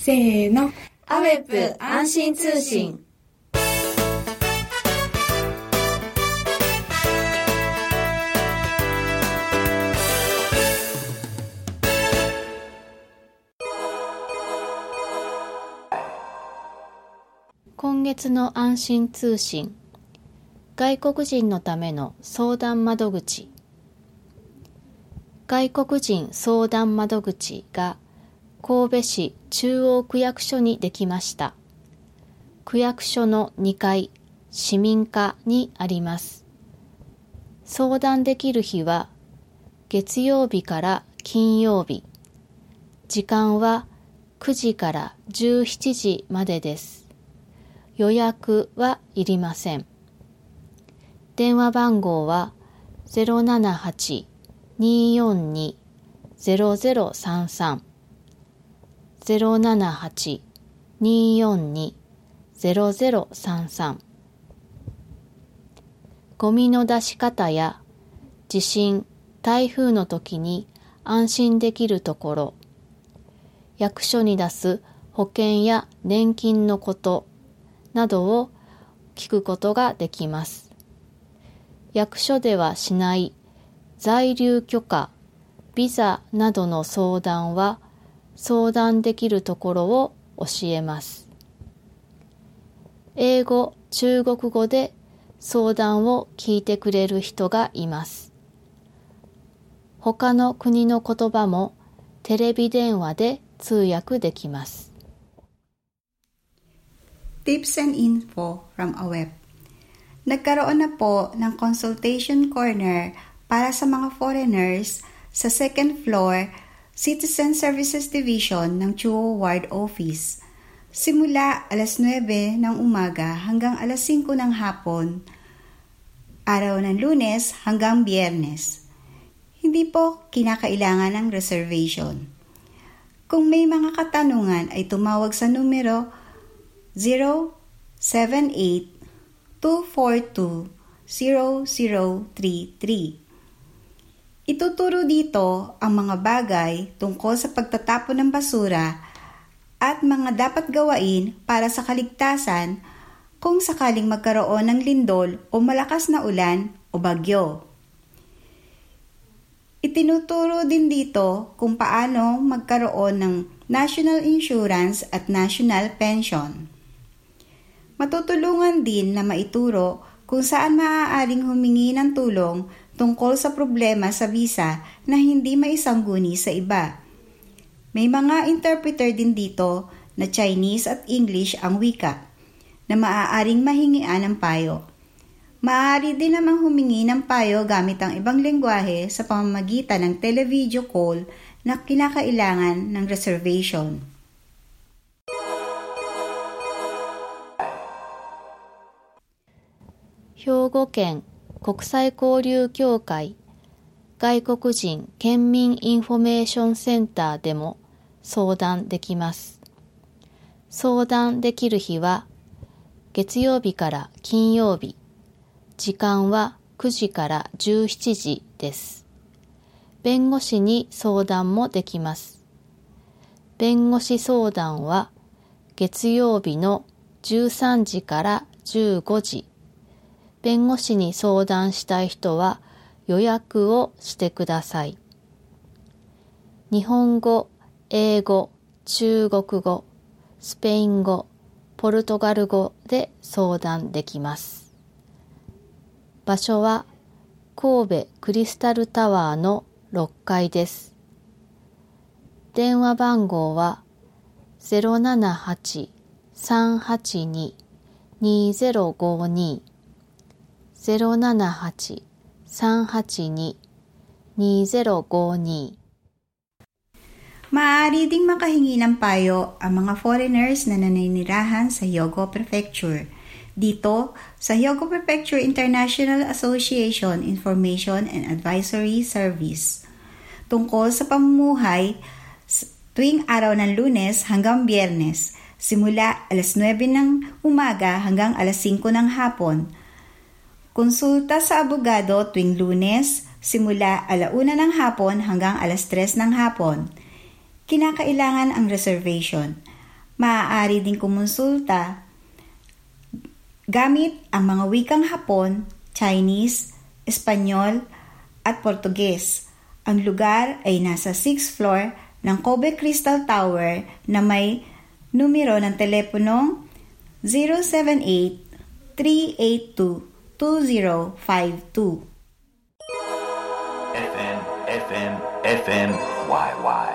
せーの。アウェブ安心通信。 今月の安心通信。外国人のための相談窓口。外国人相談窓口が神戸市中央区役所にできました。区役所の2階、市民課にあります。相談できる日は月曜日から金曜日。時間は9時から17時までです。予約はいりません。電話番号は 078-242-0033 078-242-0033 ゴミの出し方や地震、台風の時に安心できるところ、役所に出す保険や年金のことなどを聞くことができます。役所ではしない在留許可、ビザなどの相談は相談できるところを教えます。英語、中国語で相談を聞いてくれる人がいます。他の国の言葉もテレビ電話で通訳できます。 Tips and info from AWEB. Nagkaroon na po ng consultation corner para sa mga foreigners sa second floor Citizen Services Division ng Chuo Ward Office. Simula alas 9 ng umaga hanggang alas 5 ng hapon, araw ng Lunes hanggang Biyernes. Hindi po kinakailangan ng reservation. Kung may mga katanungan ay tumawag sa numero 078-242-0033. Ituturo dito ang mga bagay tungkol sa pagtatapon ng basura at mga dapat gawain para sa kaligtasan kung sakaling magkaroon ng lindol o malakas na ulan o bagyo. Itinuturo din dito kung paano magkaroon ng national insurance at national pension. Matutulungan din na maituro kung saan maaaring humingi ng tulong tungkol sa problema sa visa na hindi maisangguni sa iba. May mga interpreter din dito na Chinese at English ang wika na maaaring mahingian ng payo. Maaari din namang humingi ng payo gamit ang ibang lengguwahe sa pamamagitan ng televideo call na kinakailangan ng reservation. Hyogo Ken国際交流協会外国人県民インフォメーションセンターでも相談できます。相談できる日は月曜日から金曜日。時間は9時から17時です。弁護士に相談もできます。弁護士相談は月曜日の13時から15時。弁護士に相談したい人は予約をしてください。日本語、英語、中国語、スペイン語、ポルトガル語で相談できます。場所は神戸クリスタルタワーの6階です。電話番号は 078-382-2052 078-382-2052 Maaari ding makahingi ng payo ang mga foreigners na naninirahan sa Hyogo Prefecture. Dito, sa Hyogo Prefecture International Association Information and Advisory Service. Tungkol sa pamumuhay tuwing araw ng Lunes hanggang Biyernes, simula alas 9 ng umaga hanggang alas 5 ng hapon. Konsulta sa abogado tuwing Lunes, simula 1:00 ng hapon hanggang alas 3 ng hapon. Kinakailangan ang reservation. Maaari din kumonsulta gamit ang mga wikang Hapon, Chinese, Espanyol, at Portuges. Ang lugar ay nasa 6th floor ng Kobe Crystal Tower na may numero ng teleponong 078-382-2052. FM, YY.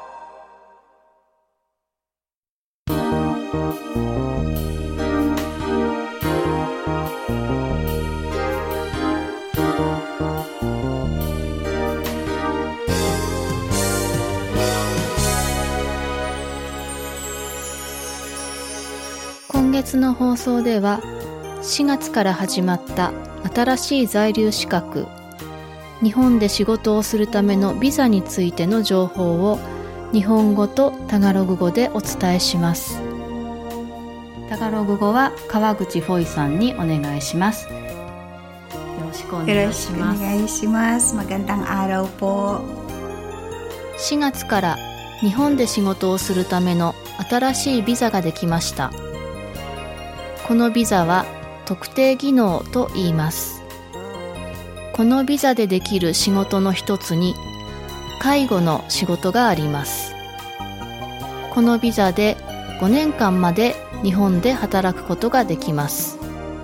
今月の放送では4月から始まった新しい在留資格、日本で仕事をするためのビザについての情報を日本語とタガログ語でお伝えします。タガログ語は川口フォイさんにお願いします。よろしくお願いします。 お願いします。Magandang araw po。 4月から日本で仕事をするための新しいビザができました。このビザは特定技能と言います。このビザでできる仕事の一つに介護の仕事があります。このビザで5年間まで日本で働くことができます。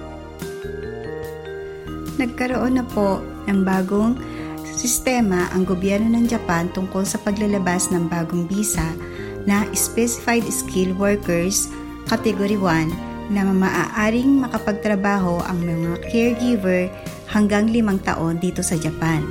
Nagkaroon na po ng bagong sistema ang gobyerno ng Japan tungkol sa paglalabas ng bagong visa na Specified Skilled Workers Category 1 na maaaring makapagtrabaho ang mga caregiver hanggang 5 taon dito sa Japan.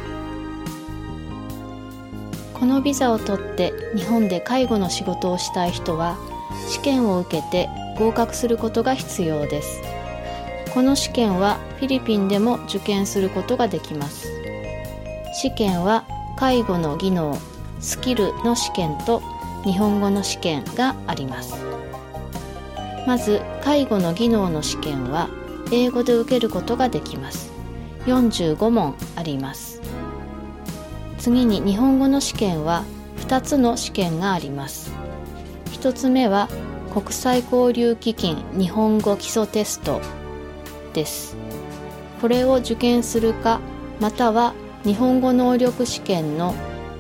このビザを取って日本で介護の仕事をしたい人は試験を受けて合格することが必要です。この試験はフィリピンでも受験することができます。試験は介護の技能、スキルの試験と日本語の試験があります。まず介護の技能の試験は英語で受けることができます。45問あります。次に日本語の試験は2つの試験があります。1つ目は国際交流基金日本語基礎テストです。これを受験するか、または日本語能力試験の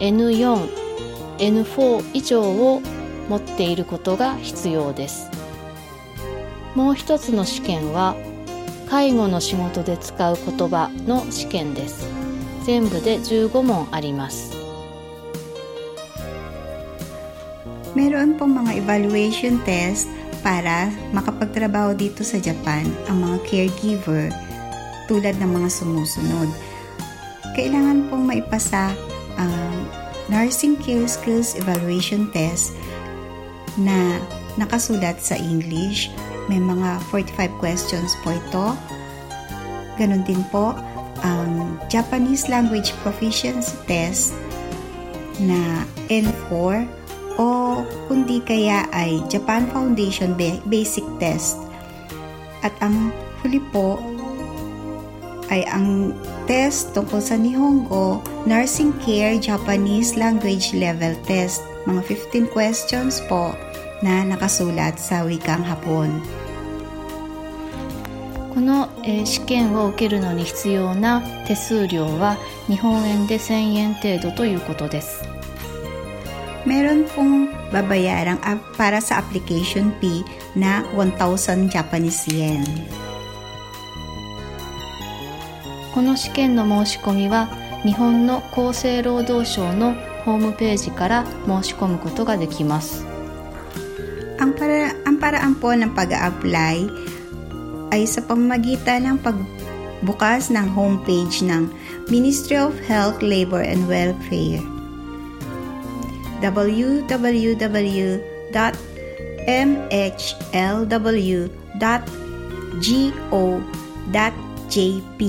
N4、N4 以上を持っていることが必要です。もう一つの試験は介護の仕事で使う言葉の試験です。全部で15問あります。 Meron pong mga evaluation test para makapagtrabaho dito sa Japan ang mga caregiver tulad ng mga sumusunod. Kailangan pong maipasa ang Nursing Care Skills Evaluation Test na nakasulat sa English. May mga 45 questions po ito. Ganon din po ang Japanese Language Proficiency Test na N4 o kundi kaya ay Japan Foundation Basic Test. At ang huli po ay ang test tungkol sa Nihongo Nursing Care Japanese Language Level Test. Mga 15 questions po na nakasulat sa wikang Hapon. この、試験を受けるのに必要な手数料は日本円で1000円程度ということです。 Meron pong babayarang para sa application fee na 1,000 Japanese yen. この試験の申し込みは日本の厚生労働省のホームページから申し込むことができます。 Ang paraan po ng pag-a-apply ay sa pamamagitan ng pagbukas ng homepage ng Ministry of Health, Labor and Welfare. www.mhlw.go.jp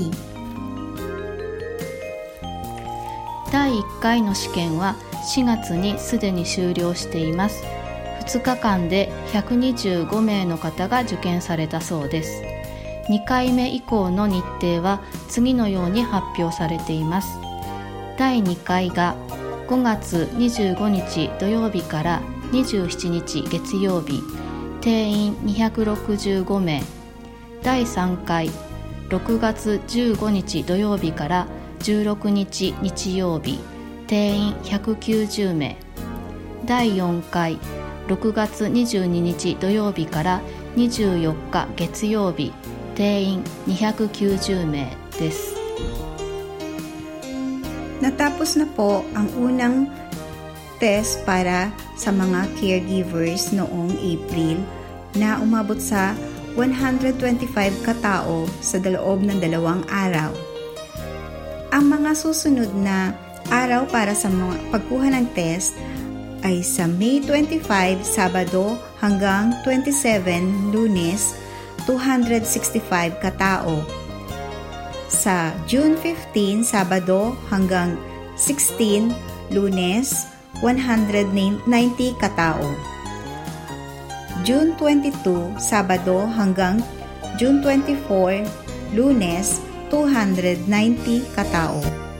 第1回の試験は4月にすでに終了しています。2日間で125名の方が受験されたそうです。2回目以降の日程は次のように発表されています。第2回が5月25日土曜日から 27日月曜日、定員265名。第3回6月15日土曜日から16日日曜日、定員190名。第4回6月22日土曜日から24日月曜日、定員290名です。 Natapos na po ang unang test para sa mga caregivers noong April na umabot sa 125 katao sa loob ng 2 araw. Ang mga susunod na araw para sa mga pagkuha ng test ay sa May 25, Sabado hanggang 27, Lunes, 265 katao. Sa June 15, Sabado hanggang 16, Lunes, 190 katao. June 22, Sabado hanggang June 24, Lunes, 290 katao.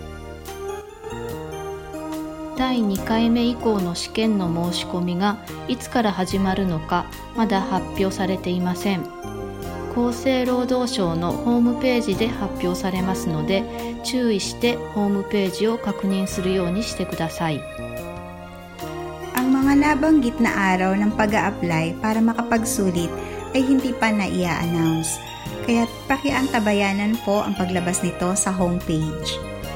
第2回目以降の試験の申し込みがいつから始まるのかまだ発表されていません。厚生労働省のホームページで発表されますので、注意してホームページを確認するようにしてください。 Ang mga nabanggit na araw ng pag-a-apply para makapagsulit ay hindi pa na-i-announce, kaya pakiantabayanan po ang paglabas nito sa homepage.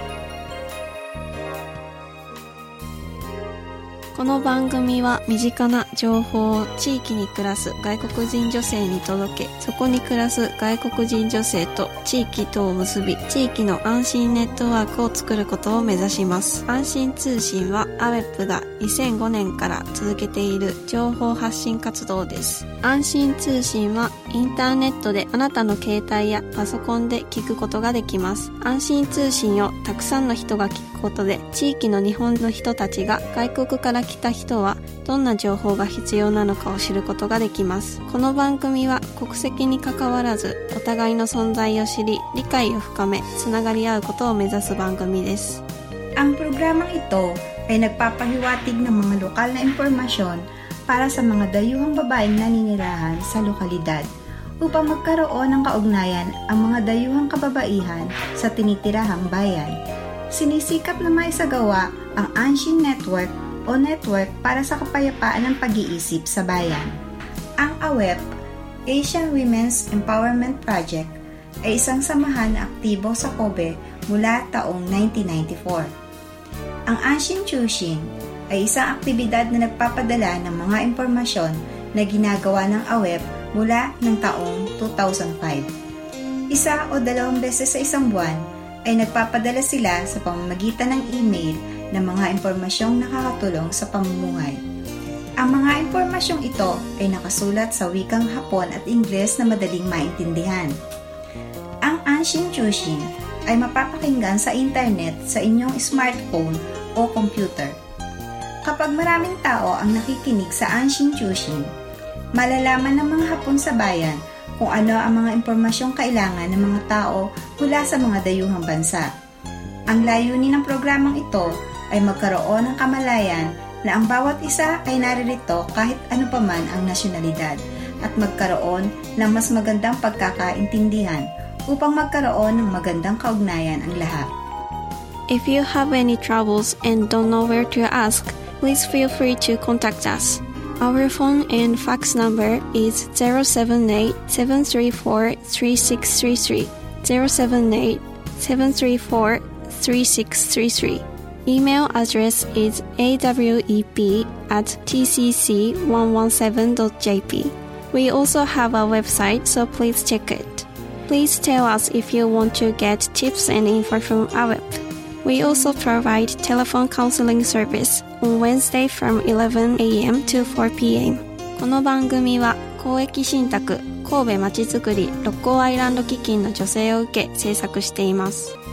この番組は身近な情報を地域に暮らす外国人女性に届け、そこに暮らす外国人女性と地域とを結び、地域の安心ネットワークを作ることを目指します。安心通信はAWEPが2005年から続けている情報発信活動です。安心通信はインターネットであなたの携帯やパソコンで聞くことができます。安心通信をたくさんの人が聞くことで、地域の日本の人たちが外国から来た人はどんな情報が必要なのかを知ることができます。この番組は国籍に関わらずお互いの存在を知り、理解を深め、つながり合うことを目指す番組です。 Ang programang ito ay nagpapahiwatig ng mga lokal na impormasyon para sa mga dayuhang babaeng naninirahan sa lokalidad upang magkaroon ng kaugnayan ang mga dayuhang kababaihan sa tinitirahang bayan. Sinisikap na maisagawa ang Anshin Network o network para sa kapayapaan ng pag-iisip sa bayan. Ang AWEP, Asian Women's Empowerment Project, ay isang samahan na aktibo sa Kobe mula taong 1994. Ang Anshin Chushin ay isang aktibidad na nagpapadala ng mga impormasyon na ginagawa ng AWEP mula ng taong 2005. 1 o 2 beses sa isang buwan ay nagpapadala sila sa pamamagitan ng email ng mga impormasyong nakakatulong sa pamumuhay. Ang mga impormasyong ito ay nakasulat sa wikang Hapon at Ingles na madaling maintindihan. Ang Anshin Chushin ay mapapakinggan sa internet sa inyong smartphone o computer. Kapag maraming tao ang nakikinig sa Anshin Chushin, malalaman ng mga Hapon sa bayan kung ano ang mga impormasyong kailangan ng mga tao mula sa mga dayuhang bansa. Ang layunin ng programang ito ay magkaroon ng kamalayan na ang bawat isa ay naririto kahit ano paman ang nasyonalidad at magkaroon ng mas magandang pagkakaintindihan upang magkaroon ng magandang kaugnayan ang lahat. If you have any troubles and don't know where to ask, please feel free to contact us. Our phone and fax number is 078-734-3633, 078-734-3633. Email address is awep@tcc117.jp. We also have a website, so please check it. Please tell us if you want to get tips and info from AWEP. We also provide telephone counseling service on Wednesday from 11 a.m. to 4 p.m. この番組は公益信託神戸まちづくり六甲アイランド基金の助成を受け制作しています。